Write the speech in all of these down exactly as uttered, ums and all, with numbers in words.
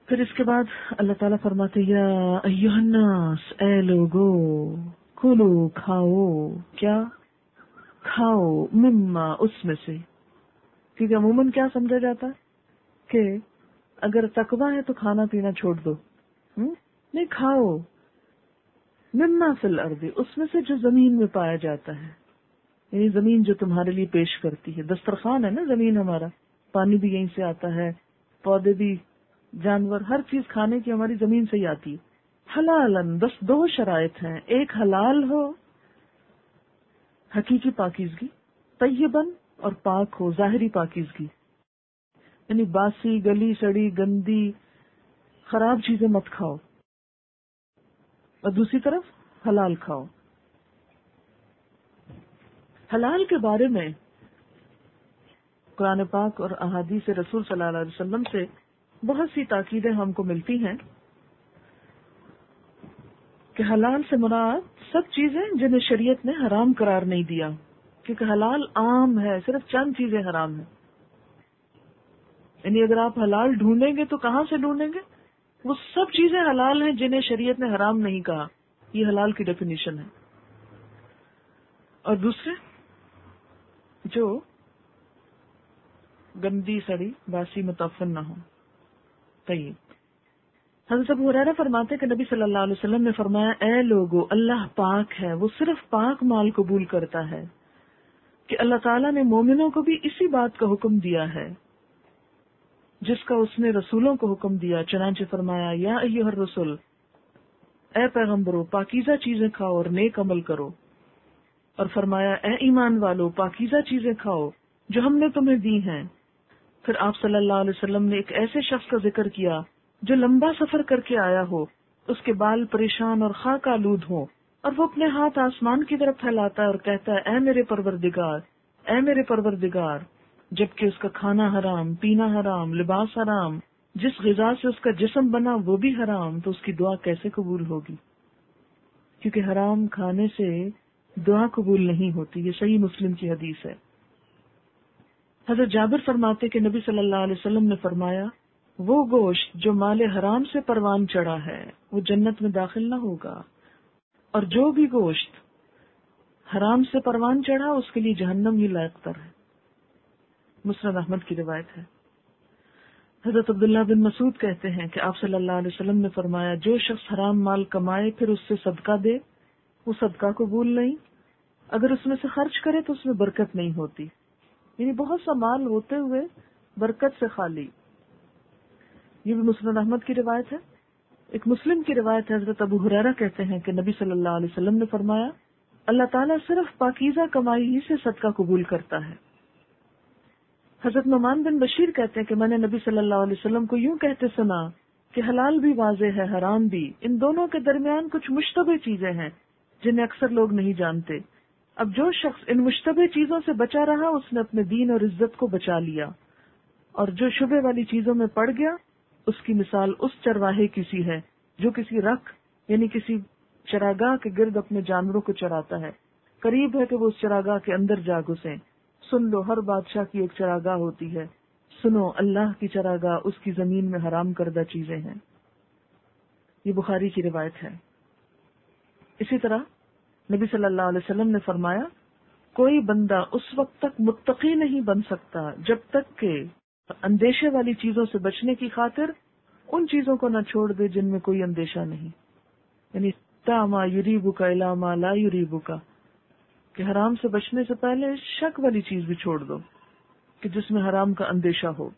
پھر اس کے بعد اللہ تعالیٰ فرماتے یا ایھا الناس، اے لوگو، کلو کھاؤ، کیا کھاؤ، مما اس میں سے، کیونکہ عموماً کیا سمجھا جاتا ہے کہ اگر تقویٰ ہے تو کھانا پینا چھوڑ دو، ہم؟ نہیں، کھاؤ مما فی الارض، اس میں سے جو زمین میں پایا جاتا ہے، یعنی زمین جو تمہارے لیے پیش کرتی ہے. دسترخوان ہے نا زمین ہمارا، پانی بھی یہیں سے آتا ہے، پودے بھی، جانور، ہر چیز کھانے کی ہماری زمین سے ہی آتی ہے. حلالن، بس دو شرائط ہیں، ایک حلال ہو حقیقی پاکیزگی، طیبن اور پاک ہو ظاہری پاکیزگی، یعنی باسی گلی سڑی گندی خراب چیزیں مت کھاؤ، اور دوسری طرف حلال کھاؤ. حلال کے بارے میں قرآن پاک اور احادیث رسول صلی اللہ علیہ وسلم سے بہت سی تاکیدیں ہم کو ملتی ہیں کہ حلال سے مراد سب چیزیں جنہیں شریعت نے حرام قرار نہیں دیا، کیونکہ حلال عام ہے، صرف چند چیزیں حرام ہیں. یعنی اگر آپ حلال ڈھونڈیں گے تو کہاں سے ڈھونڈیں گے؟ وہ سب چیزیں حلال ہیں جنہیں شریعت نے حرام نہیں کہا. یہ حلال کی ڈیفینیشن ہے. اور دوسرے جو گندی سڑی باسی متعفن نہ ہو. طیب. حضرت ابو ہریرہ فرماتے کہ نبی صلی اللہ علیہ وسلم نے فرمایا اے لوگو، اللہ پاک ہے، وہ صرف پاک مال قبول کرتا ہے، کہ اللہ تعالیٰ نے مومنوں کو بھی اسی بات کا حکم دیا ہے جس کا اس نے رسولوں کو حکم دیا. چنانچہ فرمایا یا ایھا الرسل، اے پیغمبرو، پاکیزہ چیزیں کھاؤ اور نیک عمل کرو. اور فرمایا اے ایمان والو، پاکیزہ چیزیں کھاؤ جو ہم نے تمہیں دی ہیں. پھر آپ صلی اللہ علیہ وسلم نے ایک ایسے شخص کا ذکر کیا جو لمبا سفر کر کے آیا ہو، اس کے بال پریشان اور خاک آلود ہوں، اور وہ اپنے ہاتھ آسمان کی طرف پھیلاتا ہے اور کہتا ہے اے میرے پروردگار، اے میرے پروردگار، جبکہ اس کا کھانا حرام، پینا حرام، لباس حرام، جس غذا سے اس کا جسم بنا وہ بھی حرام، تو اس کی دعا کیسے قبول ہوگی؟ کیونکہ حرام کھانے سے دعا قبول نہیں ہوتی. یہ صحیح مسلم کی حدیث ہے. حضرت جابر فرماتے کہ نبی صلی اللہ علیہ وسلم نے فرمایا وہ گوشت جو مال حرام سے پروان چڑھا ہے وہ جنت میں داخل نہ ہوگا، اور جو بھی گوشت حرام سے پروان چڑھا اس کے لیے جہنم ہی لائق تر ہے. مسند احمد کی روایت ہے. حضرت عبداللہ بن مسعود کہتے ہیں کہ آپ صلی اللہ علیہ وسلم نے فرمایا جو شخص حرام مال کمائے پھر اس سے صدقہ دے وہ صدقہ قبول نہیں، اگر اس میں سے خرچ کرے تو اس میں برکت نہیں ہوتی. یعنی بہت سا مال ہوتے ہوئے برکت سے خالی. یہ بھی مسند احمد کی روایت ہے. ایک مسلم کی روایت ہے، حضرت ابو ہریرہ کہتے ہیں کہ نبی صلی اللہ علیہ وسلم نے فرمایا اللہ تعالیٰ صرف پاکیزہ کمائی ہی سے صدقہ قبول کرتا ہے. حضرت نعمان بن بشیر کہتے ہیں کہ میں نے نبی صلی اللہ علیہ وسلم کو یوں کہتے سنا کہ حلال بھی واضح ہے، حرام بھی، ان دونوں کے درمیان کچھ مشتبہ چیزیں ہیں جنہیں اکثر لوگ نہیں جانتے. اب جو شخص ان مشتبہ چیزوں سے بچا رہا اس نے اپنے دین اور عزت کو بچا لیا، اور جو شبہ والی چیزوں میں پڑ گیا اس کی مثال اس چرواہے کی سی ہے جو کسی رکھ یعنی کسی چراگاہ کے گرد اپنے جانوروں کو چراتا ہے. قریب ہے کہ وہ اس چراگاہ کے اندر جا گھسیں. سن لو، ہر بادشاہ کی ایک چراگاہ ہوتی ہے، سنو اللہ کی چراگاہ اس کی زمین میں حرام کردہ چیزیں ہیں. یہ بخاری کی روایت ہے. اسی طرح نبی صلی اللہ علیہ وسلم نے فرمایا کوئی بندہ اس وقت تک متقی نہیں بن سکتا جب تک کہ اندیشے والی چیزوں سے بچنے کی خاطر ان چیزوں کو نہ چھوڑ دے جن میں کوئی اندیشہ نہیں. یعنی تا ما یریبو کا الا ما لا یریبو کا، کہ حرام سے بچنے سے پہلے شک والی چیز بھی چھوڑ دو کہ جس میں حرام کا اندیشہ ہو.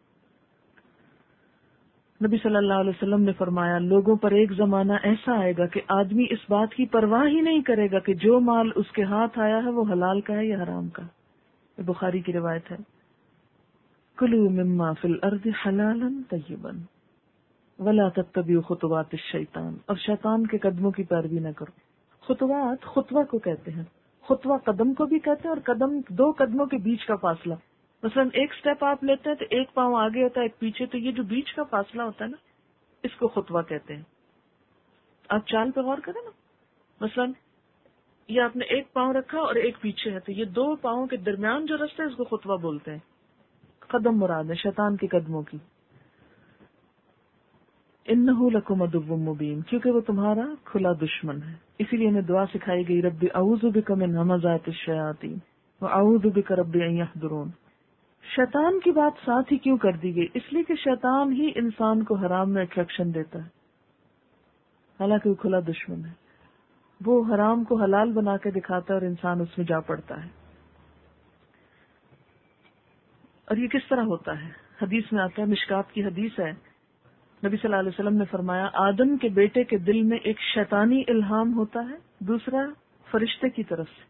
نبی صلی اللہ علیہ وسلم نے فرمایا لوگوں پر ایک زمانہ ایسا آئے گا کہ آدمی اس بات کی پرواہ ہی نہیں کرے گا کہ جو مال اس کے ہاتھ آیا ہے وہ حلال کا ہے یا حرام کا. یہ بخاری کی روایت ہے. کلوا مما فی الارض حلالا طیبا ولا تتبعوا خطوات الشیطان، اور شیطان کے قدموں کی پیروی نہ کرو. خطوات خطوہ کو کہتے ہیں، خطوہ قدم کو بھی کہتے ہیں، اور قدم دو قدموں کے بیچ کا فاصلہ. مثلا ایک سٹیپ آپ لیتے ہیں تو ایک پاؤں آگے ہوتا ہے ایک پیچھے، تو یہ جو بیچ کا فاصلہ ہوتا ہے نا اس کو خطوہ کہتے ہیں. آپ چال پہ غور کریں نا، مثلا یہ آپ نے ایک پاؤں رکھا اور ایک پیچھے ہے، تو یہ دو پاؤں کے درمیان جو رستہ ہے اس کو خطوہ بولتے ہیں. قدم مراد ہے شیطان کے قدموں کی. انہ لکم عدو مبین، کیونکہ وہ تمہارا کھلا دشمن ہے. اسی لیے ہمیں دعا سکھائی گئی، رب اعوذ بک من ہمزات الشیاطین واعوذ بک رب ان یحضرون. شیطان کی بات ساتھ ہی کیوں کر دی گئی؟ اس لیے کہ شیطان ہی انسان کو حرام میں اٹریکشن دیتا ہے، حالانکہ وہ کھلا دشمن ہے. وہ حرام کو حلال بنا کے دکھاتا ہے اور انسان اس میں جا پڑتا ہے. اور یہ کس طرح ہوتا ہے؟ حدیث میں آتا ہے، مشکات کی حدیث ہے، نبی صلی اللہ علیہ وسلم نے فرمایا آدم کے بیٹے کے دل میں ایک شیطانی الہام ہوتا ہے، دوسرا فرشتے کی طرف سے.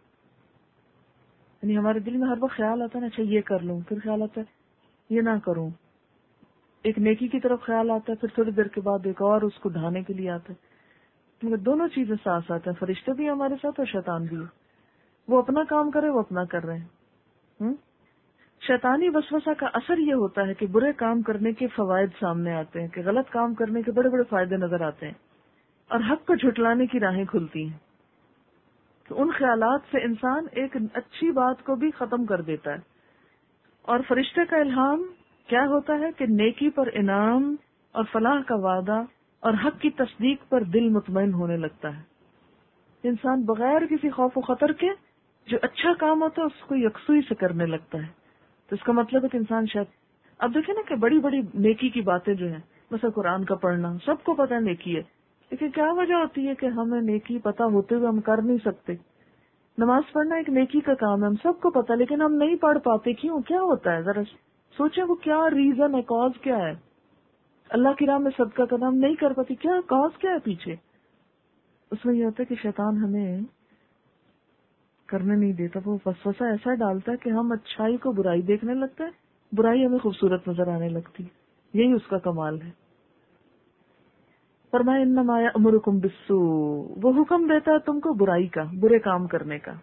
یعنی ہمارے دل میں ہر وقت خیال آتا ہے نا، اچھا یہ کر لوں، پھر خیال آتا ہے یہ نہ کروں، ایک نیکی کی طرف خیال آتا ہے، پھر تھوڑی دیر کے بعد ایک اور اس کو ڈھانے کے لیے آتا ہے. مگر دونوں چیزیں ساتھ ساتھ ہیں، فرشتے بھی ہمارے ساتھ اور شیطان بھی ہے. وہ اپنا کام کرے، وہ اپنا کر رہے ہیں. شیطانی وسوسہ کا اثر یہ ہوتا ہے کہ برے کام کرنے کے فوائد سامنے آتے ہیں، کہ غلط کام کرنے کے بڑے بڑے فائدے نظر آتے ہیں اور حق کو جھٹلانے کی راہیں کھلتی ہیں. تو ان خیالات سے انسان ایک اچھی بات کو بھی ختم کر دیتا ہے. اور فرشتے کا الہام کیا ہوتا ہے کہ نیکی پر انعام اور فلاح کا وعدہ اور حق کی تصدیق پر دل مطمئن ہونے لگتا ہے. انسان بغیر کسی خوف و خطر کے جو اچھا کام ہوتا ہے اس کو یکسوئی سے کرنے لگتا ہے. تو اس کا مطلب ہے کہ انسان شاید اب دیکھیں نا کہ بڑی بڑی نیکی کی باتیں جو ہیں، مثلا قرآن کا پڑھنا، سب کو پتہ نیکی ہے، لیکن کیا وجہ ہوتی ہے کہ ہمیں نیکی پتہ ہوتے ہوئے ہم کر نہیں سکتے؟ نماز پڑھنا ایک نیکی کا کام ہے، ہم سب کو پتہ، لیکن ہم نہیں پڑھ پاتے. کیوں؟ کیا ہوتا ہے؟ ذرا سوچیں وہ کیا ریزن ہے، کاز کیا ہے؟ اللہ کی راہ میں صدقہ کرنا ہم نہیں کر پاتے، کیا کاز کیا ہے پیچھے؟ اس میں یہ ہوتا ہے کہ شیطان ہمیں کرنے نہیں دیتا. وہ وسوسہ ایسا ڈالتا ہے کہ ہم اچھائی کو برائی دیکھنے لگتا ہے، برائی ہمیں خوبصورت نظر آنے لگتی. یہی اس کا کمال ہے. فرمایا انما یأمرکم بالسوء، وہ حکم دیتا ہے تم کو برائی کا، برے کام کرنے کا.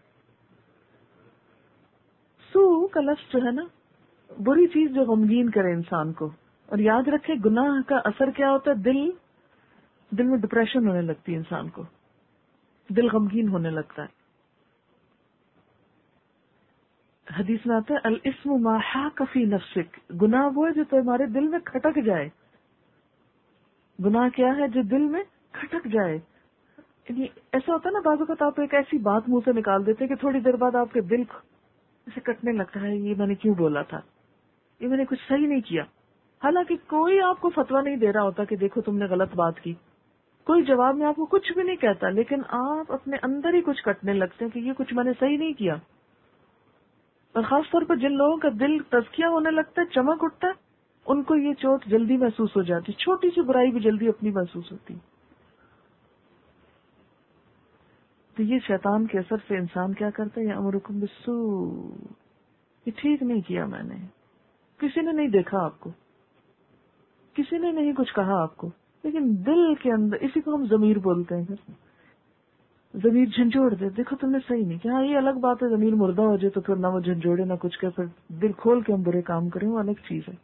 سوء کا لفظ جو ہے نا، بری چیز جو غمگین کرے انسان کو. اور یاد رکھے گناہ کا اثر کیا ہوتا ہے؟ دل دل میں ڈپریشن ہونے لگتی ہے، انسان کو دل غمگین ہونے لگتا ہے. حدیث میں آتا ہے الاسم ما حاک فی نفسک، گناہ وہ ہے جو تمہارے دل میں کھٹک جائے. گناہ کیا ہے؟ جو دل میں کھٹک جائے. یعنی ایسا ہوتا ہے نا بعض اوقات آپ ایک ایسی بات منہ سے نکال دیتے کہ تھوڑی دیر بعد آپ کے دل اسے کٹنے لگتا ہے، یہ میں نے کیوں بولا تھا، یہ میں نے کچھ صحیح نہیں کیا. حالانکہ کوئی آپ کو فتویٰ نہیں دے رہا ہوتا کہ دیکھو تم نے غلط بات کی، کوئی جواب میں آپ کو کچھ بھی نہیں کہتا، لیکن آپ اپنے اندر ہی کچھ کٹنے لگتے ہیں کہ یہ کچھ میں نے صحیح نہیں کیا. اور خاص طور پر جن لوگوں کا دل تزکیہ ہونے لگتا ہے، چمک اٹھتا ہے، ان کو یہ چوٹ جلدی محسوس ہو جاتی، چھوٹی سی برائی بھی جلدی اپنی محسوس ہوتی. تو یہ شیطان کے اثر سے انسان کیا کرتا ہے؟ یأمرکم بالسوء، یہ ٹھیک نہیں کیا میں نے، کسی نے نہیں دیکھا آپ کو، کسی نے نہیں کچھ کہا آپ کو، لیکن دل کے اندر، اسی کو ہم ضمیر بولتے ہیں. ضمیر جھنجھوڑ دے، دیکھو تم نے صحیح نہیں کیا. یہ الگ بات ہے ضمیر مردہ ہو جائے تو پھر نہ وہ جھنجھوڑے نہ کچھ کہ پھر دل کھول کے ہم برے کام کریں، وہ الگ چیز ہے.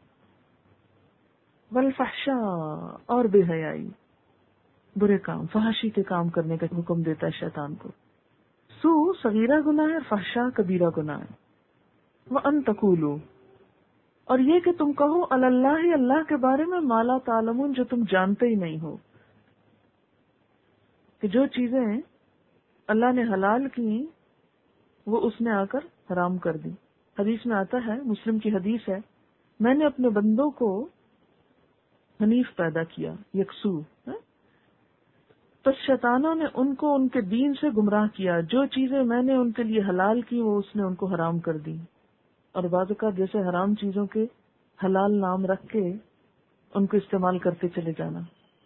والفحشاء، اور بے حیائی، برے کام، فحاشی کے کام کرنے کا حکم دیتا ہے شیطان کو. سو صغیرہ گناہ ہے، فحشاء کبیرہ گناہ ہے. وَأَن تَقُولُوا، اور یہ کہ تم کہو علی اللہ، اللہ کے بارے میں ما لا تعلمون، جو تم جانتے ہی نہیں ہو. کہ جو چیزیں اللہ نے حلال کی وہ اس نے آ کر حرام کر دی. حدیث میں آتا ہے، مسلم کی حدیث ہے، میں نے اپنے بندوں کو حنیف پیدا کیا، یکسو. تو شیطانوں نے ان کو ان کے دین سے گمراہ کیا، جو چیزیں میں نے ان کے لیے حلال کی وہ اس نے ان کو حرام کر دی. اور بعض اوقات جیسے حرام چیزوں کے حلال نام رکھ کے ان کو استعمال کرتے چلے جانا.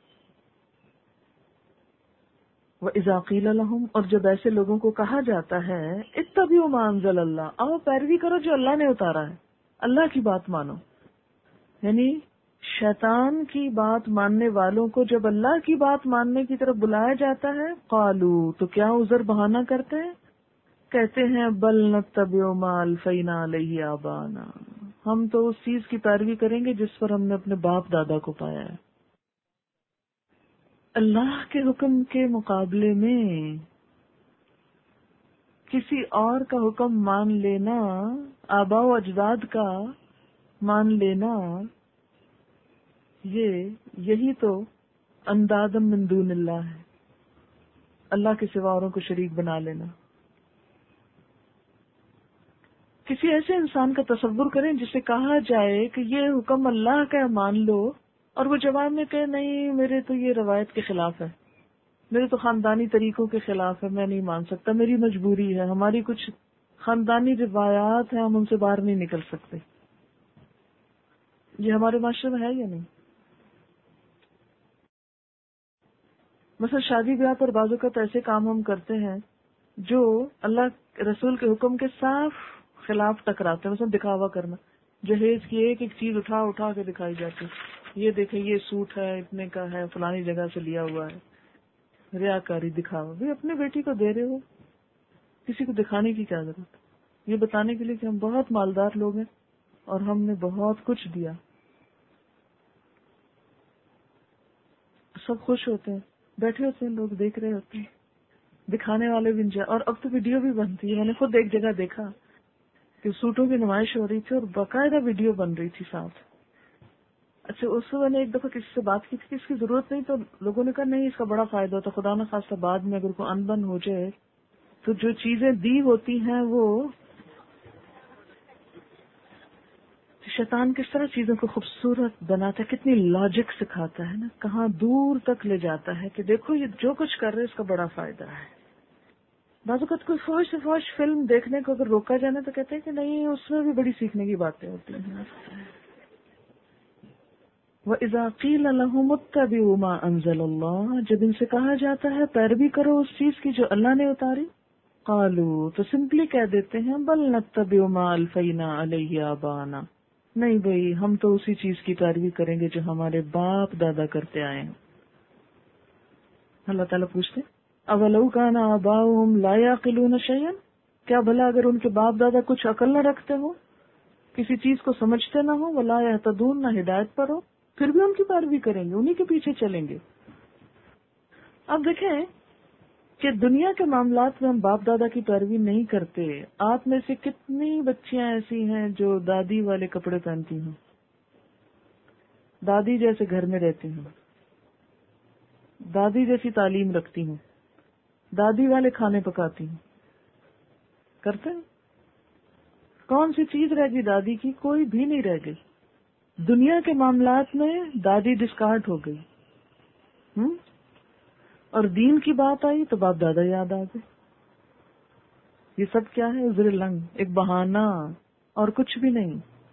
وَإِذَا قِيلَ لَهُمْ، اور جب ایسے لوگوں کو کہا جاتا ہے اتبعوا مَا أَنزَلَ اللَّهُ، آؤ پیروی کرو جو اللہ نے اتارا ہے، اللہ کی بات مانو. یعنی شیطان کی بات ماننے والوں کو جب اللہ کی بات ماننے کی طرف بلایا جاتا ہے، قالوا، تو کیا عذر بہانہ کرتے ہیں؟ کہتے ہیں بل نتبع ما الفینا علیہ آبانا، ہم تو اس چیز کی پیروی کریں گے جس پر ہم نے اپنے باپ دادا کو پایا ہے. اللہ کے حکم کے مقابلے میں کسی اور کا حکم مان لینا، آباء و اجداد کا مان لینا، یہ یہی تو اندادم من دون اللہ ہے، اللہ کے سوا اوروں کو شریک بنا لینا۔ کسی ایسے انسان کا تصور کریں جسے کہا جائے کہ یہ حکم اللہ کا مان لو، اور وہ جواب میں کہ نہیں میرے تو یہ روایت کے خلاف ہے، میرے تو خاندانی طریقوں کے خلاف ہے، میں نہیں مان سکتا، میری مجبوری ہے، ہماری کچھ خاندانی روایات ہیں، ہم ان سے باہر نہیں نکل سکتے۔ یہ ہمارے معاشرے میں ہے یا نہیں؟ مثلا شادی بیاہ پر بعض اوقات ایسے کام ہم کرتے ہیں جو اللہ رسول کے حکم کے صاف خلاف ٹکراتے ہیں۔ مثلا دکھاوا کرنا، جہیز کی ایک ایک چیز اٹھا اٹھا کے دکھائی جاتی، یہ دیکھیں یہ سوٹ ہے اتنے کا ہے، فلانی جگہ سے لیا ہوا ہے، ریاکاری، دکھاوا۔ بھی اپنی بیٹی کو دے رہے ہو، کسی کو دکھانے کی کیا ضرورت؟ یہ بتانے کے لیے کہ ہم بہت مالدار لوگ ہیں اور ہم نے بہت کچھ دیا، سب خوش ہوتے ہیں، بیٹھے ہوتے ہیں، لوگ دیکھ رہے ہوتے ہیں، دکھانے والے بھی انجوائے۔ اور اب تو ویڈیو بھی بنتی ہے، میں نے خود ایک جگہ دیکھا کہ سوٹوں کی نمائش ہو رہی تھی اور باقاعدہ ویڈیو بن رہی تھی ساتھ۔ اچھا، اس میں نے ایک دفعہ کسی سے بات کی تھی کہ اس کی ضرورت نہیں، تو لوگوں نے کہا نہیں اس کا بڑا فائدہ ہوتا، خدا نہ خاصہ بعد میں اگر کوئی انبن ہو جائے تو جو چیزیں دی ہوتی ہیں وہ شیطان کس طرح چیزوں کو خوبصورت بناتا ہے، کتنی لاجک سکھاتا ہے نا، کہاں دور تک لے جاتا ہے کہ دیکھو یہ جو کچھ کر رہے اس کا بڑا فائدہ ہے۔ بعض اوقات کوئی فوج سے فوج فلم دیکھنے کو اگر روکا جانا تو کہتے ہیں کہ نہیں اس میں بھی بڑی سیکھنے کی باتیں ہوتی ہیں۔ وَإِذَا قِيلَ لَهُمُ اتَّبِعُوا مَا أَنزَلَ اللَّهُ، جب ان سے کہا جاتا ہے پیروی کرو اس چیز کی جو اللہ نے اتاری، قالوا تو سمپلی کہہ دیتے ہیں بل نتبع ما الفینا علیہ آبانا، نہیں بھئی ہم تو اسی چیز کی پیروی کریں گے جو ہمارے باپ دادا کرتے آئے ہیں۔ اللہ تعالیٰ پوچھتے اولو کان آباؤہم لا یعقلون شیئا، کیا بھلا اگر ان کے باپ دادا کچھ عقل نہ رکھتے ہو، کسی چیز کو سمجھتے نہ ہو، ولا یہتدون نہ ہدایت پر ہو، پھر بھی ان کی پیروی کریں گے، انہی کے پیچھے چلیں گے۔ اب دیکھیں کہ دنیا کے معاملات میں ہم باپ دادا کی پیروی نہیں کرتے۔ آپ میں سے کتنی بچیاں ایسی ہیں جو دادی والے کپڑے پہنتی ہیں، دادی جیسے گھر میں رہتی ہیں، دادی جیسی تعلیم رکھتی ہیں، دادی والے کھانے پکاتی ہیں، کرتے ہیں؟ کون سی چیز رہ گئی دادی کی؟ کوئی بھی نہیں رہ گئی۔ دنیا کے معاملات میں دادی ڈسکارڈ ہو گئی، ہم؟ اور دین کی بات آئی تو باپ دادا یاد آ گئے۔ یہ سب کیا ہے؟ عذر لنگ، ایک بہانہ اور کچھ بھی نہیں۔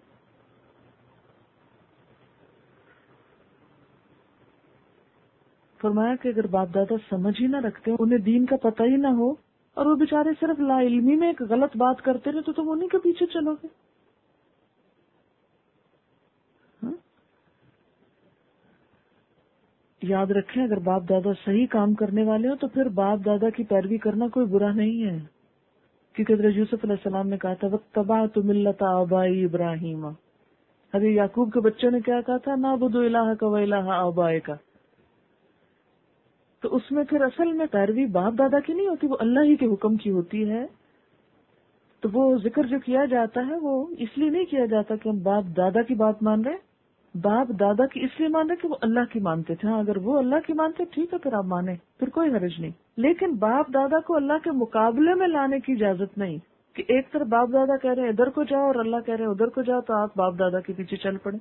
فرمایا کہ اگر باپ دادا سمجھ ہی نہ رکھتے، انہیں دین کا پتہ ہی نہ ہو، اور وہ بےچارے صرف لا علمی میں ایک غلط بات کرتے رہے تو تم انہیں کے پیچھے چلو گے۔ ہاں؟ یاد رکھیں اگر باپ دادا صحیح کام کرنے والے ہو تو پھر باپ دادا کی پیروی کرنا کوئی برا نہیں ہے، کیونکہ حضرت یوسف علیہ السلام نے کہا تھا وَاتَّبَعْتُ مِلَّةَ آبَائِي إِبْرَاهِيمَ، حضرت یعقوب کے بچوں نے کیا کہا تھا؟ نَعْبُدُ إِلَٰهَكَ وَإِلَٰهَ آبَائِكَ۔ تو اس میں پھر اصل میں پیروی باپ دادا کی نہیں ہوتی، وہ اللہ ہی کے حکم کی ہوتی ہے۔ تو وہ ذکر جو کیا جاتا ہے وہ اس لیے نہیں کیا جاتا کہ ہم باپ دادا کی بات مان رہے، باپ دادا کی اس لیے مان رہے کہ وہ اللہ کی مانتے تھے۔ ہاں اگر وہ اللہ کی مانتے ٹھیک ہے، پھر آپ مانیں، پھر کوئی حرج نہیں، لیکن باپ دادا کو اللہ کے مقابلے میں لانے کی اجازت نہیں کہ ایک طرف باپ دادا کہہ رہے ہیں ادھر کو جاؤ اور اللہ کہہ رہے ہیں ادھر کو جاؤ تو آپ باپ دادا کے پیچھے چل پڑے۔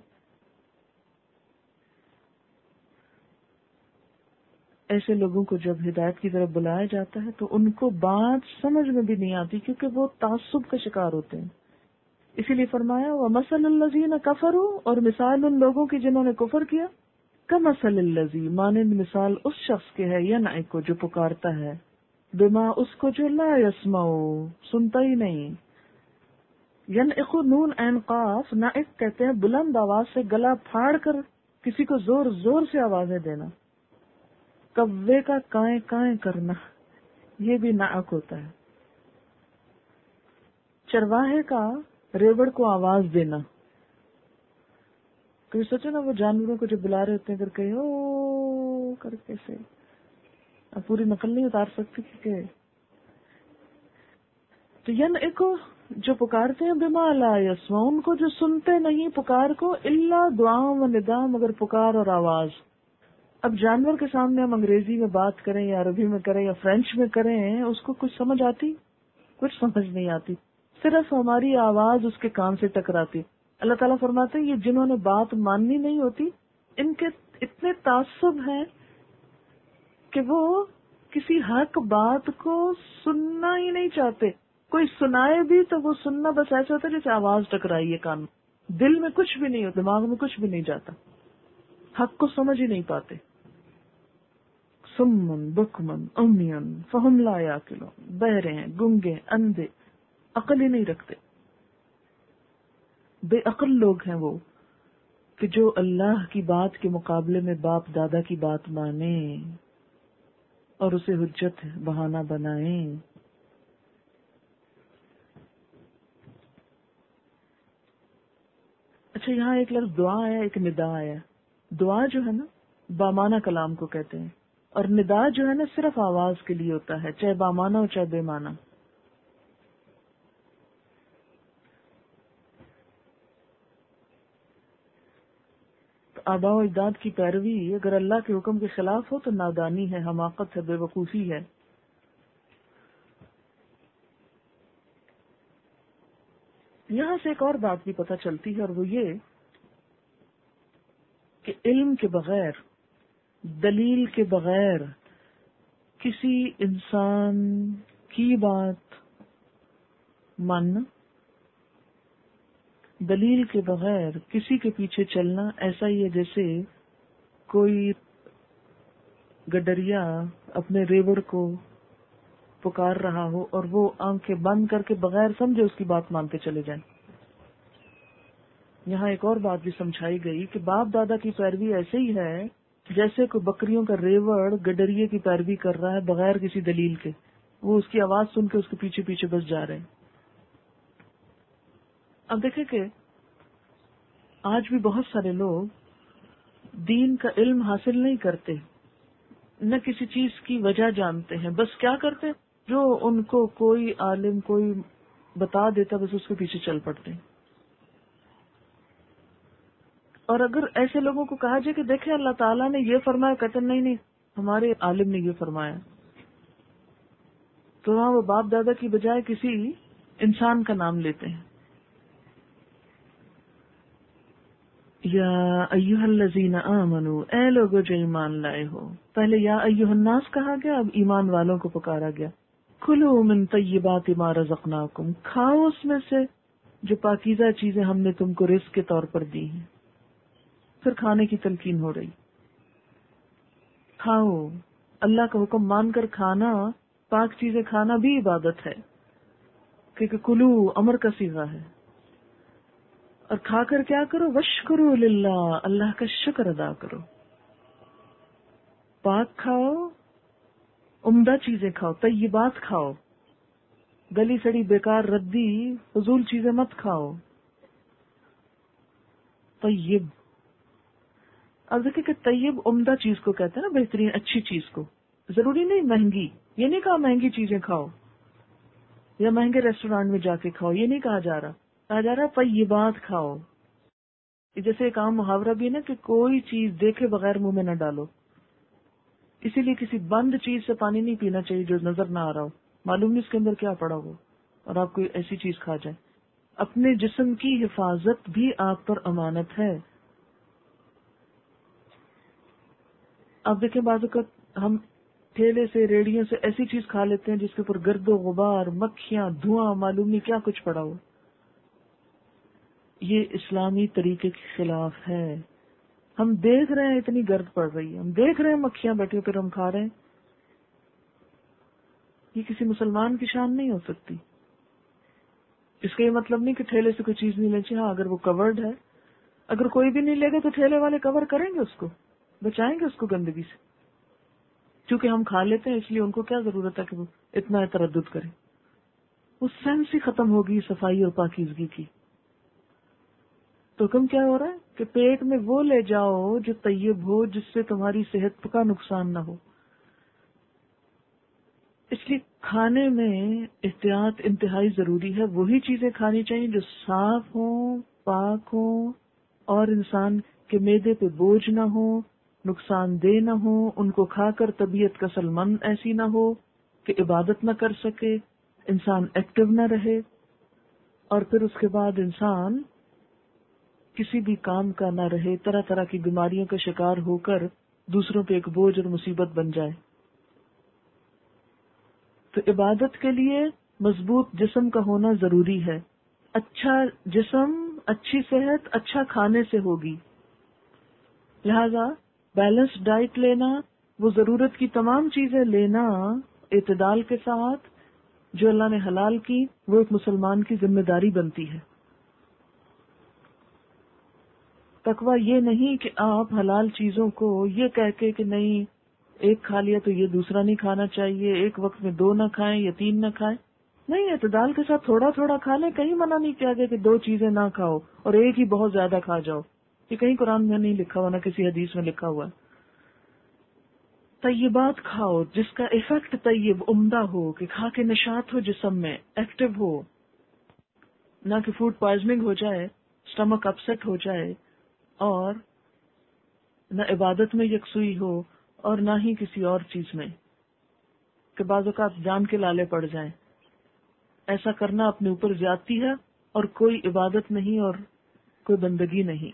ایسے لوگوں کو جب ہدایت کی طرف بلایا جاتا ہے تو ان کو بات سمجھ میں بھی نہیں آتی، کیونکہ وہ تعصب کا شکار ہوتے ہیں۔ اسی لیے فرمایا وَمَثَلُ الَّذِينَ كَفَرُوا، اور مثال ان لوگوں کی جنہوں نے کفر کیا، كَمَثَلِ الَّذِي، مانند مثال اس شخص کے ہے يَنْعِقُ کو جو پکارتا ہے، بما اس کو جو لا يَسْمَعُ سنتا ہی نہیں۔ يَنْعِقُ نون عین قاف، نائق کہتے ہیں بلند آواز سے گلا پھاڑ کر کسی کو زور زور سے آوازیں دینا، کوے کا کائیں کائیں کرنا، یہ بھی نعق ہوتا ہے۔ چرواہے کا ریوڑ کو آواز دینا، کبھی سوچو نا وہ جانوروں کو جو بلا رہے ہوتے ہیں کر کے او کر کے سے، اب پوری نقل نہیں اتار سکتی کہ تو ین ایک جو پکارتے ہیں بما لا یسمعون کو، جو سنتے نہیں پکار کو، الا دعا و ندا، مگر پکار اور آواز۔ اب جانور کے سامنے ہم انگریزی میں بات کریں یا عربی میں کریں یا فرینچ میں کریں، اس کو کچھ سمجھ آتی؟ کچھ سمجھ نہیں آتی، صرف ہماری آواز اس کے کان سے ٹکراتی۔ اللہ تعالیٰ فرماتے ہیں یہ جنہوں نے بات ماننی نہیں ہوتی، ان کے اتنے تعصب ہیں کہ وہ کسی حق بات کو سننا ہی نہیں چاہتے۔ کوئی سنائے بھی تو وہ سننا بس ایسا ہوتا ہے جیسے آواز ٹکرائی ہے کان میں، دل میں کچھ بھی نہیں ہوتا، دماغ میں کچھ بھی نہیں جاتا، حق کو سمجھ ہی نہیں پاتے۔ سمن بکمن امیون فہم لا یاقلون، بہرے ہیں، گنگے، اندھے، عقل ہی نہیں رکھتے۔ بے عقل لوگ ہیں وہ کہ جو اللہ کی بات کے مقابلے میں باپ دادا کی بات مانیں اور اسے حجت بہانہ بنائیں۔ اچھا، یہاں ایک لفظ دعا آیا، ایک ندا آیا۔ دعا جو ہے نا بامانہ کلام کو کہتے ہیں، اور ندا جو ہے نا صرف آواز کے لیے ہوتا ہے، چاہے بامانہ ہو چاہے بے معنی۔ تو آباء و اجداد کی پیروی اگر اللہ کے حکم کے خلاف ہو تو نادانی ہے، حماقت ہے، بے وقوفی ہے۔ یہاں سے ایک اور بات بھی پتہ چلتی ہے، اور وہ یہ کہ علم کے بغیر، دلیل کے بغیر کسی انسان کی بات ماننا، دلیل کے بغیر کسی کے پیچھے چلنا، ایسا ہی ہے جیسے کوئی گڈریا اپنے ریوڑ کو پکار رہا ہو اور وہ آنکھیں بند کر کے بغیر سمجھے اس کی بات مانتے چلے جائیں۔ یہاں ایک اور بات بھی سمجھائی گئی کہ باپ دادا کی پیروی ایسے ہی ہے جیسے کوئی بکریوں کا ریوڑ گڈریے کی پیروی کر رہا ہے بغیر کسی دلیل کے، وہ اس کی آواز سن کے اس کے پیچھے پیچھے بس جا رہے ہیں۔ اب دیکھیں کہ آج بھی بہت سارے لوگ دین کا علم حاصل نہیں کرتے، نہ کسی چیز کی وجہ جانتے ہیں، بس کیا کرتے ہیں جو ان کو کوئی عالم کوئی بتا دیتا بس اس کے پیچھے چل پڑتے ہیں۔ اور اگر ایسے لوگوں کو کہا جائے کہ دیکھیں اللہ تعالیٰ نے یہ فرمایا، کہتے نہیں نہیں ہمارے عالم نے یہ فرمایا، تو وہاں وہ باپ دادا کی بجائے کسی انسان کا نام لیتے ہیں۔ یا ایھا الذین آمنو، اے لوگو جو ایمان لائے ہو، پہلے یا ایھا الناس کہا گیا، اب ایمان والوں کو پکارا گیا۔ کلوا من طیبات ما رزقناکم، کھاؤ اس میں سے جو پاکیزہ چیزیں ہم نے تم کو رزق کے طور پر دی ہیں۔ پھر کھانے کی تلقین ہو رہی، کھاؤ، اللہ کا حکم مان کر کھانا، پاک چیزیں کھانا بھی عبادت ہے، کیونکہ کلو امر کا صیغہ ہے۔ اور کھا کر کیا کرو، وشکرو للہ، اللہ کا شکر ادا کرو۔ پاک کھاؤ، عمدہ چیزیں کھاؤ، طیبات کھاؤ، گلی سڑی بیکار ردی فضول چیزیں مت کھاؤ۔ طیب، اب دیکھیں کہ طیب عمدہ چیز کو کہتے ہیں نا، بہترین اچھی چیز کو، ضروری نہیں مہنگی، یہ نہیں کہا مہنگی چیزیں کھاؤ یا مہنگے ریسٹورانٹ میں جا کے کھاؤ، یہ نہیں کہا جا رہا، کہا جا رہا طیبات کھاؤ۔ جیسے ایک عام محاورہ بھی ہے نا کہ کوئی چیز دیکھے بغیر منہ میں نہ ڈالو، اسی لیے کسی بند چیز سے پانی نہیں پینا چاہیے جو نظر نہ آ رہا ہو، معلوم نہیں اس کے اندر کیا پڑا ہو اور آپ کوئی ایسی چیز کھا جائے۔ اپنے جسم کی حفاظت بھی آپ پر امانت ہے۔ آپ دیکھیں بعض اوقات ہم ٹھیلے سے ریڑیوں سے ایسی چیز کھا لیتے ہیں جس کے اوپر گرد و غبار، مکھیاں، دھواں، معلوم نہیں کیا کچھ پڑا ہو۔ یہ اسلامی طریقے کے خلاف ہے۔ ہم دیکھ رہے ہیں اتنی گرد پڑ رہی ہے، ہم دیکھ رہے ہیں مکھیاں بیٹھی پھر ہم کھا رہے ہیں، یہ کسی مسلمان کی شان نہیں ہو سکتی۔ اس کا یہ مطلب نہیں کہ ٹھیلے سے کوئی چیز نہیں لینی چاہیے، ہاں اگر وہ کورڈ ہے، اگر کوئی بھی نہیں لے گا تو ٹھیلے والے کور کریں گے، اس کو بچائیں گے اس کو گندگی سے، کیونکہ ہم کھا لیتے ہیں اس لیے ان کو کیا ضرورت ہے کہ وہ اتنا تردد کریں۔ وہ سینس ہی ختم ہوگی صفائی اور پاکیزگی کی۔ تو حکم کیا ہو رہا ہے کہ پیٹ میں وہ لے جاؤ جو طیب ہو، جس سے تمہاری صحت کا نقصان نہ ہو۔ اس لیے کھانے میں احتیاط انتہائی ضروری ہے. وہی چیزیں کھانی چاہیے جو صاف ہوں، پاک ہوں، اور انسان کے معدے پہ بوجھ نہ ہو، نقصان دہ نہ ہو. ان کو کھا کر طبیعت کسل مند ایسی نہ ہو کہ عبادت نہ کر سکے، انسان ایکٹیو نہ رہے، اور پھر اس کے بعد انسان کسی بھی کام کا نہ رہے، طرح طرح کی بیماریوں کا شکار ہو کر دوسروں پہ ایک بوجھ اور مصیبت بن جائے. تو عبادت کے لیے مضبوط جسم کا ہونا ضروری ہے. اچھا جسم، اچھی صحت اچھا کھانے سے ہوگی. لہذا بیلنس ڈائٹ لینا، وہ ضرورت کی تمام چیزیں لینا اعتدال کے ساتھ جو اللہ نے حلال کی، وہ ایک مسلمان کی ذمہ داری بنتی ہے. تقویٰ یہ نہیں کہ آپ حلال چیزوں کو یہ کہہ کے کہ نہیں ایک کھا لیا تو یہ دوسرا نہیں کھانا چاہیے، ایک وقت میں دو نہ کھائیں یا تین نہ کھائیں. نہیں، اعتدال کے ساتھ تھوڑا تھوڑا کھا لیں. کہیں منع نہیں کیا گیا کہ دو چیزیں نہ کھاؤ اور ایک ہی بہت زیادہ کھا جاؤ. یہ کہیں قرآن میں نہیں لکھا ہوا، نہ کسی حدیث میں لکھا ہوا. طیبات کھاؤ جس کا ایفیکٹ طیب عمدہ ہو، کہ کھا کے نشاط ہو، جسم میں ایکٹیو ہو، نہ کہ فوڈ پوائزننگ ہو جائے، اسٹمک اپسیٹ ہو جائے، اور نہ عبادت میں یکسوئی ہو اور نہ ہی کسی اور چیز میں کہ بعض اوقات جان کے لالے پڑ جائیں. ایسا کرنا اپنے اوپر زیادتی ہے اور کوئی عبادت نہیں اور کوئی بندگی نہیں.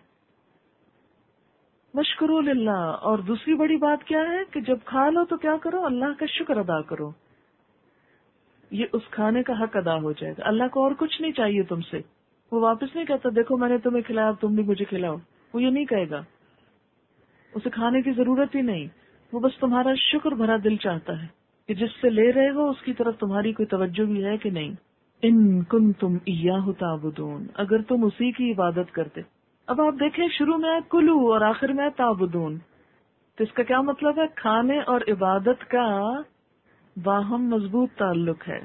مشکرو للہ. اور دوسری بڑی بات کیا ہے کہ جب کھا لو تو کیا کرو، اللہ کا شکر ادا کرو. یہ اس کھانے کا حق ادا ہو جائے گا. اللہ کو اور کچھ نہیں چاہیے تم سے. وہ واپس نہیں کہتا دیکھو میں نے تمہیں کھلایا تم بھی مجھے کھلاؤ. وہ یہ نہیں کہے گا، اسے کھانے کی ضرورت ہی نہیں. وہ بس تمہارا شکر بھرا دل چاہتا ہے کہ جس سے لے رہے ہو اس کی طرف تمہاری کوئی توجہ بھی ہے کہ نہیں. ان کنتم ایاہ تعبدون، اگر تم اسی کی عبادت کرتے. اب آپ دیکھیں شروع میں کلو اور آخر میں تعبدون، تو اس کا کیا مطلب ہے؟ کھانے اور عبادت کا باہم مضبوط تعلق ہے.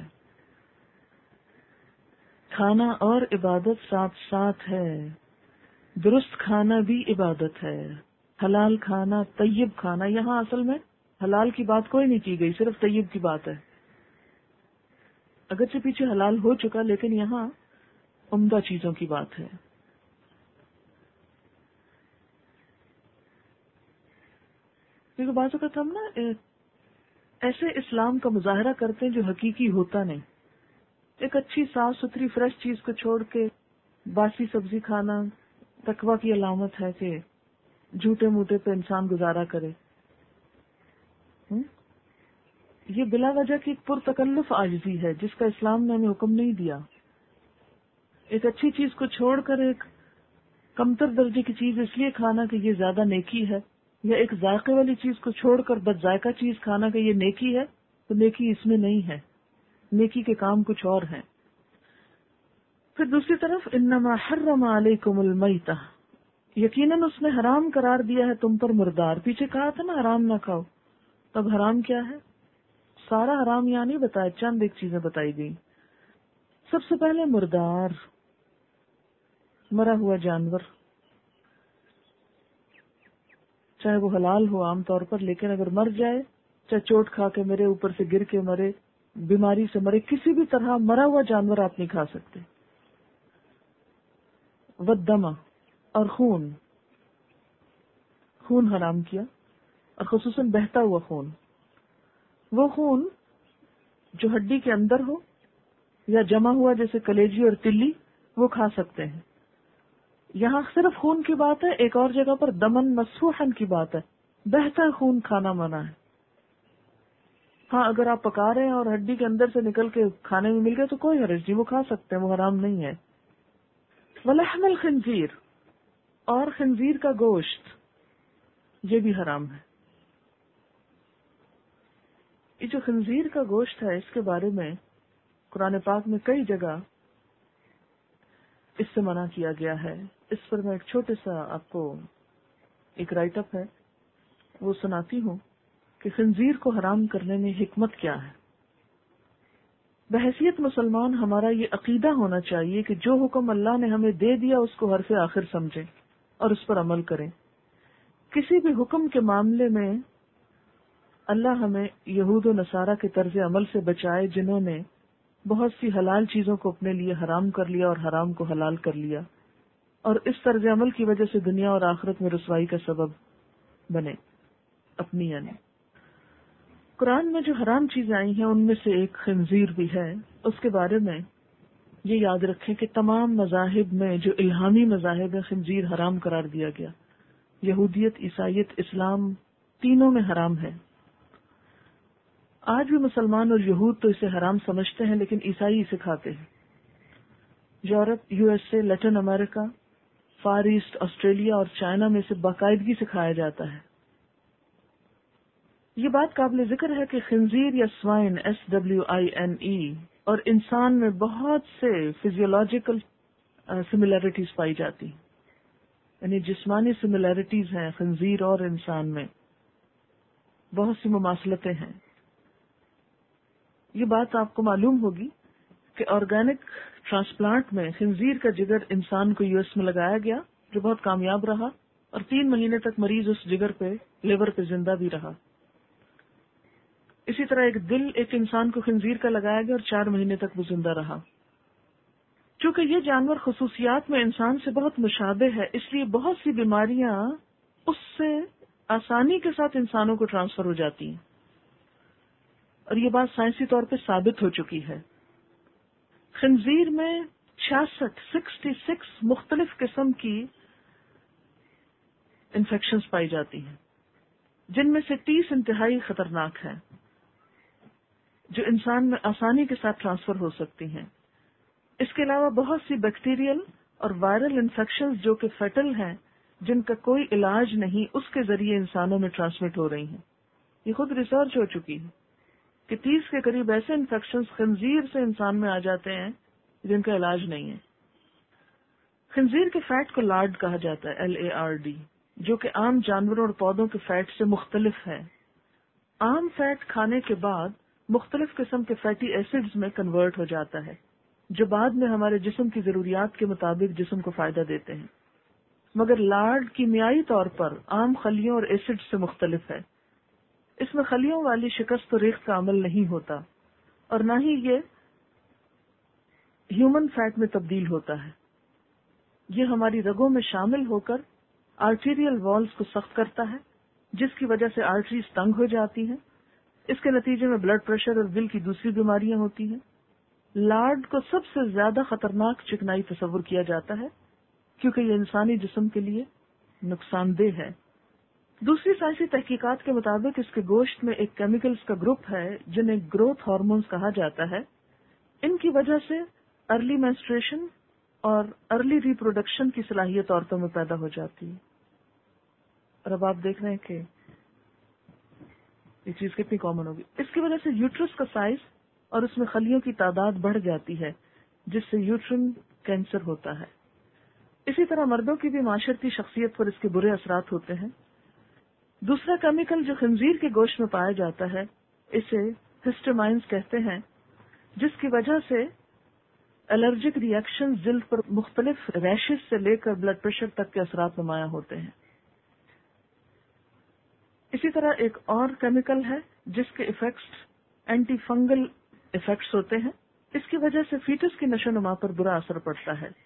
کھانا اور عبادت ساتھ ساتھ ہے. درست کھانا بھی عبادت ہے. حلال کھانا، طیب کھانا. یہاں اصل میں حلال کی بات کوئی نہیں کی گئی، صرف طیب کی بات ہے. اگرچہ پیچھے حلال ہو چکا لیکن یہاں عمدہ چیزوں کی بات ہے. کیونکہ بعض اوقات ہم نا ایسے اسلام کا مظاہرہ کرتے ہیں جو حقیقی ہوتا نہیں. ایک اچھی صاف ستھری فریش چیز کو چھوڑ کے باسی سبزی کھانا تقویٰ کی علامت ہے کہ جھوٹے موٹے پہ انسان گزارا کرے. یہ بلا وجہ کی پرتکلف عاجزی ہے جس کا اسلام نے ہمیں حکم نہیں دیا. ایک اچھی چیز کو چھوڑ کر ایک کمتر درجے کی چیز اس لیے کھانا کہ یہ زیادہ نیکی ہے، یا ایک ذائقے والی چیز کو چھوڑ کر بد ذائقہ چیز کھانا کہ یہ نیکی ہے، تو نیکی اس میں نہیں ہے. نیکی کے کام کچھ اور ہیں. پھر دوسری طرف انما حرم علیکم المیتہ، یقیناً اس نے حرام قرار دیا ہے تم پر مردار. پیچھے کہا تھا نا حرام نہ کھاؤ، تب حرام کیا ہے؟ سارا حرام یہاں نہیں بتایا، چند ایک چیزیں بتائی گئی. سب سے پہلے مردار، مرا ہوا جانور، چاہے وہ حلال ہو عام طور پر، لیکن اگر مر جائے، چاہے چوٹ کھا کے مرے، اوپر سے گر کے مرے، بیماری سے مرے، کسی بھی طرح مرا ہوا جانور آپ نہیں کھا سکتے. والدم، اور خون، خون حرام کیا، اور خصوصاً بہتا ہوا خون. وہ خون جو ہڈی کے اندر ہو یا جمع ہوا جیسے کلیجی اور تلی، وہ کھا سکتے ہیں. یہاں صرف خون کی بات ہے. ایک اور جگہ پر دمن مسفوحن کی بات ہے، بہتا خون کھانا منع ہے. ہاں اگر آپ پکا رہے ہیں اور ہڈی کے اندر سے نکل کے کھانے میں مل گئے تو کوئی حرج نہیں، وہ کھا سکتے ہیں، وہ حرام نہیں ہے. ولحم الخنزیر، اور خنزیر کا گوشت، یہ بھی حرام ہے. یہ جو خنزیر کا گوشت ہے اس کے بارے میں قرآن پاک میں کئی جگہ اس سے منع کیا گیا ہے. اس پر میں ایک چھوٹے سا آپ کو ایک رائٹ اپ ہے وہ سناتی ہوں کہ خنزیر کو حرام کرنے میں حکمت کیا ہے. بحیثیت مسلمان ہمارا یہ عقیدہ ہونا چاہیے کہ جو حکم اللہ نے ہمیں دے دیا اس کو حرف آخر سمجھیں اور اس پر عمل کریں. کسی بھی حکم کے معاملے میں اللہ ہمیں یہود و نصارہ کے طرز عمل سے بچائے جنہوں نے بہت سی حلال چیزوں کو اپنے لیے حرام کر لیا اور حرام کو حلال کر لیا، اور اس طرز عمل کی وجہ سے دنیا اور آخرت میں رسوائی کا سبب بنے اپنی یعنی۔ قرآن میں جو حرام چیزیں آئی ہیں ان میں سے ایک خنزیر بھی ہے۔ اس کے بارے میں یہ یاد رکھیں کہ تمام مذاہب میں جو الہامی مذاہب ہیں خنزیر حرام قرار دیا گیا۔ یہودیت، عیسائیت، اسلام تینوں میں حرام ہے۔ آج بھی مسلمان اور یہود تو اسے حرام سمجھتے ہیں، لیکن عیسائی اسے کھاتے ہیں۔ یورپ، یو ایس اے، لیٹن امریکہ، فار ایسٹ، آسٹریلیا اور چائنا میں اسے باقاعدگی سے کھایا جاتا ہے۔ یہ بات قابل ذکر ہے کہ خنزیر یا swine, S W I N E, اور انسان میں بہت سے فزیولوجیکل سملیرٹیز پائی جاتی ہیں، یعنی جسمانی سملیرٹیز ہیں خنزیر اور انسان میں، بہت سی مماثلتیں ہیں۔ یہ بات آپ کو معلوم ہوگی کہ آرگینک ٹرانسپلانٹ میں خنزیر کا جگر انسان کو یو ایس میں لگایا گیا جو بہت کامیاب رہا، اور تین مہینے تک مریض اس جگر پہ، لیور پہ زندہ بھی رہا۔ اسی طرح ایک دل ایک انسان کو خنزیر کا لگایا گیا اور چار مہینے تک وہ زندہ رہا۔ چونکہ یہ جانور خصوصیات میں انسان سے بہت مشابہ ہے، اس لیے بہت سی بیماریاں اس سے آسانی کے ساتھ انسانوں کو ٹرانسفر ہو جاتی ہیں، اور یہ بات سائنسی طور پہ ثابت ہو چکی ہے۔ خنزیر میں چھیاسٹھ سکسٹی سکس مختلف قسم کی انفیکشنز پائی جاتی ہیں، جن میں سے تیس انتہائی خطرناک ہیں جو انسان میں آسانی کے ساتھ ٹرانسفر ہو سکتی ہیں۔ اس کے علاوہ بہت سی بیکٹیریل اور وائرل انفیکشنز جو کہ فیٹل ہیں، جن کا کوئی علاج نہیں، اس کے ذریعے انسانوں میں ٹرانسمٹ ہو رہی ہیں۔ یہ خود ریسرچ ہو چکی ہے کہ تیس کے قریب ایسے انفیکشنز خنزیر سے انسان میں آ جاتے ہیں جن کا علاج نہیں ہے۔ خنزیر کے فیٹ کو لارڈ کہا جاتا ہے، ایل اے آر ڈی، جو کہ عام جانوروں اور پودوں کے فیٹ سے مختلف ہے۔ عام فیٹ کھانے کے بعد مختلف قسم کے فیٹی ایسڈز میں کنورٹ ہو جاتا ہے، جو بعد میں ہمارے جسم کی ضروریات کے مطابق جسم کو فائدہ دیتے ہیں۔ مگر لارڈ کیمیائی طور پر عام خلیوں اور ایسڈ سے مختلف ہے۔ اس میں خلیوں والی شکست و ریخت کا عمل نہیں ہوتا، اور نہ ہی یہ ہیومن فیٹ میں تبدیل ہوتا ہے۔ یہ ہماری رگوں میں شامل ہو کر آرٹیریل والز کو سخت کرتا ہے، جس کی وجہ سے آرٹریز تنگ ہو جاتی ہیں۔ اس کے نتیجے میں بلڈ پریشر اور دل کی دوسری بیماریاں ہوتی ہیں۔ لارڈ کو سب سے زیادہ خطرناک چکنائی تصور کیا جاتا ہے، کیونکہ یہ انسانی جسم کے لیے نقصان دہ ہے۔ دوسری سائنسی تحقیقات کے مطابق اس کے گوشت میں ایک کیمیکلز کا گروپ ہے جنہیں گروتھ ہارمونز کہا جاتا ہے۔ ان کی وجہ سے ارلی مینسٹریشن اور ارلی ریپروڈکشن کی صلاحیت عورتوں میں پیدا ہو جاتی ہے۔ اور اب آپ دیکھ رہے ہیں کہ یہ چیز کتنی کامن ہوگی۔ اس کی وجہ سے یوٹرس کا سائز اور اس میں خلیوں کی تعداد بڑھ جاتی ہے، جس سے یوٹرن کینسر ہوتا ہے۔ اسی طرح مردوں کی بھی معاشرتی شخصیت پر اس کے برے اثرات ہوتے ہیں۔ دوسرا کیمیکل جو خنزیر کے گوشت میں پایا جاتا ہے اسے ہسٹامائنز کہتے ہیں، جس کی وجہ سے الرجک ری ایکشن جلد پر مختلف ریشز سے لے کر بلڈ پریشر تک کے اثرات نمایاں ہوتے ہیں۔ اسی طرح ایک اور کیمیکل ہے جس کے ایفیکٹس اینٹی فنگل ایفیکٹس ہوتے ہیں، اس کی وجہ سے فیٹس کی نشو و نما پر برا اثر پڑتا ہے۔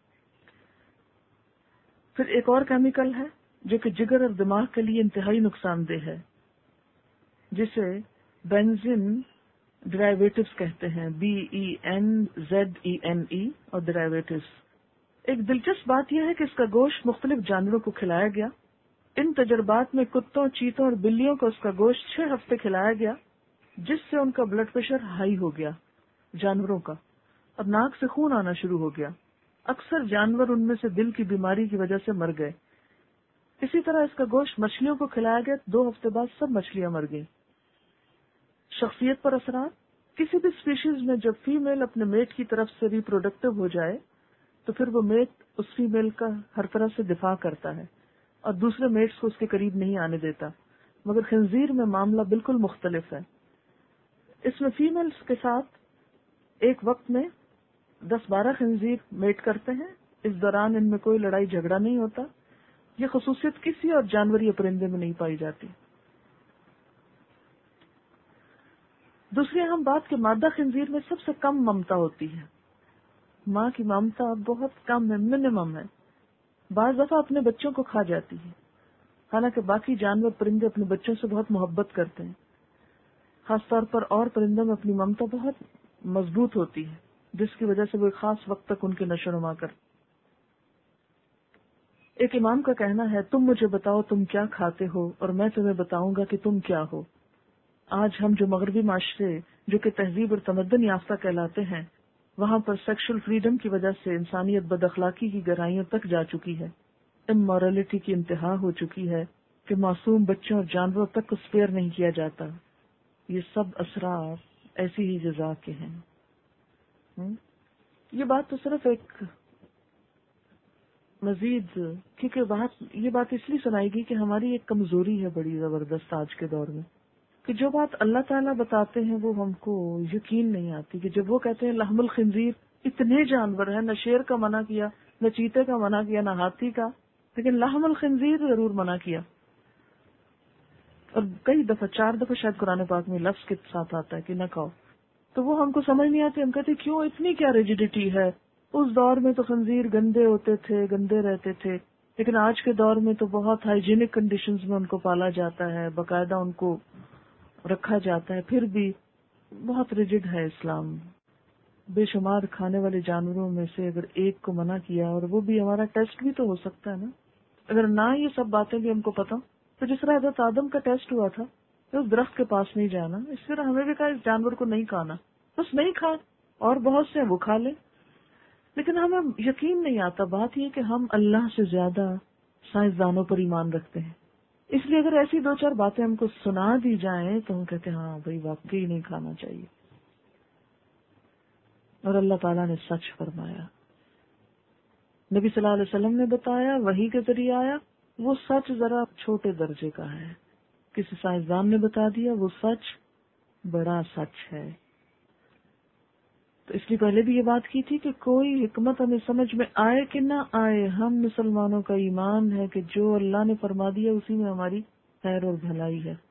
پھر ایک اور کیمیکل ہے جو کہ جگر اور دماغ کے لیے انتہائی نقصان دہ ہے، جسے بینزین ڈرائیویٹوز کہتے ہیں، B E N Z E N E اور ڈرائیویٹوز۔ ایک دلچسپ بات یہ ہے کہ اس کا گوشت مختلف جانوروں کو کھلایا گیا۔ ان تجربات میں کتوں، چیتوں اور بلیوں کو اس کا گوشت چھ ہفتے کھلایا گیا، جس سے ان کا بلڈ پریشر ہائی ہو گیا جانوروں کا، اور ناک سے خون آنا شروع ہو گیا۔ اکثر جانور ان میں سے دل کی بیماری کی وجہ سے مر گئے۔ اسی طرح اس کا گوشت مچھلیوں کو کھلایا گیا، دو ہفتے بعد سب مچھلیاں مر گئیں۔ شخصیت پر اثرات: کسی بھی اسپیشیز میں جب فیمیل اپنے میٹ کی طرف سے ریپروڈکٹیو ہو جائے تو پھر وہ میٹ اس فیمیل کا ہر طرح سے دفاع کرتا ہے اور دوسرے میٹس کو اس کے قریب نہیں آنے دیتا، مگر خنزیر میں معاملہ بالکل مختلف ہے۔ اس میں فیمیلز کے ساتھ ایک وقت میں دس بارہ خنزیر میٹ کرتے ہیں، اس دوران ان میں کوئی لڑائی جھگڑا نہیں ہوتا۔ یہ خصوصیت کسی اور جانور یا پرندے میں نہیں پائی جاتی۔ دوسری اہم بات کہ مادہ خنزیر میں سب سے کم ممتا ہوتی ہے. ماں کی ممتا بہت کم ہے، منیمم ہے. بعض دفعہ اپنے بچوں کو کھا جاتی ہے، حالانکہ باقی جانور پرندے اپنے بچوں سے بہت محبت کرتے ہیں. خاص طور پر اور پرندوں میں اپنی ممتا بہت مضبوط ہوتی ہے، جس کی وجہ سے وہ ایک خاص وقت تک ان کے نشو و نما کر. ایک امام کا کہنا ہے، تم مجھے بتاؤ تم کیا کھاتے ہو اور میں تمہیں بتاؤں گا کہ تم کیا ہو. آج ہم جو مغربی معاشرے جو کہ تہذیب اور تمدن یافتہ کہلاتے ہیں، وہاں پر سیکشل فریڈم کی وجہ سے انسانیت بد اخلاقی کی گہرائیوں تک جا چکی ہے. امورلٹی کی انتہا ہو چکی ہے کہ معصوم بچوں اور جانوروں تک کو سپیئر نہیں کیا جاتا. یہ سب اسرار ایسی ہی جزا کے ہیں. ہم؟ یہ بات تو صرف ایک مزید کیونکہ بات یہ بات اس لیے سنائے گی کہ ہماری ایک کمزوری ہے بڑی زبردست آج کے دور میں، کہ جو بات اللہ تعالیٰ بتاتے ہیں وہ ہم کو یقین نہیں آتی. کہ جب وہ کہتے ہیں لحم الخنزیر، اتنے جانور ہیں، نہ شیر کا منع کیا، نہ چیتے کا منع کیا، نہ ہاتھی کا، لیکن لحم الخنزیر ضرور منع کیا. اور کئی دفعہ، چار دفعہ شاید قرآن پاک میں لفظ کے ساتھ آتا ہے کہ نہ کھاؤ. تو وہ ہم کو سمجھ نہیں آتی. ہم کہتے کیوں اتنی کیا ریجیڈیٹی ہے؟ اس دور میں تو خنزیر گندے ہوتے تھے، گندے رہتے تھے، لیکن آج کے دور میں تو بہت ہائیجینک کنڈیشنز میں ان کو پالا جاتا ہے، باقاعدہ ان کو رکھا جاتا ہے. پھر بھی بہت ریجڈ ہے اسلام. بے شمار کھانے والے جانوروں میں سے اگر ایک کو منع کیا، اور وہ بھی ہمارا ٹیسٹ بھی تو ہو سکتا ہے نا. اگر نہ یہ سب باتیں بھی ہم کو پتا، تو جس طرح حضرت آدم کا ٹیسٹ ہوا تھا کہ اس درخت کے پاس نہیں جانا، اس طرح ہمیں بھی کہا اس جانور کو نہیں کھانا، بس نہیں کھائے. اور بہت سے وہ کھا لیں، لیکن ہمیں یقین نہیں آتا. بات یہ کہ ہم اللہ سے زیادہ سائنسدانوں پر ایمان رکھتے ہیں. اس لیے اگر ایسی دو چار باتیں ہم کو سنا دی جائیں تو ہم کہتے ہیں ہاں بھائی واقعی نہیں کھانا چاہیے. اور اللہ تعالیٰ نے سچ فرمایا، نبی صلی اللہ علیہ وسلم نے بتایا، وحی کے ذریعے آیا. وہ سچ ذرا چھوٹے درجے کا ہے. کسی سائنسدان نے بتا دیا، وہ سچ بڑا سچ ہے. تو اس لیے پہلے بھی یہ بات کی تھی کہ کوئی حکمت ہمیں سمجھ میں آئے کہ نہ آئے، ہم مسلمانوں کا ایمان ہے کہ جو اللہ نے فرما دیا اسی میں ہماری خیر اور بھلائی ہے.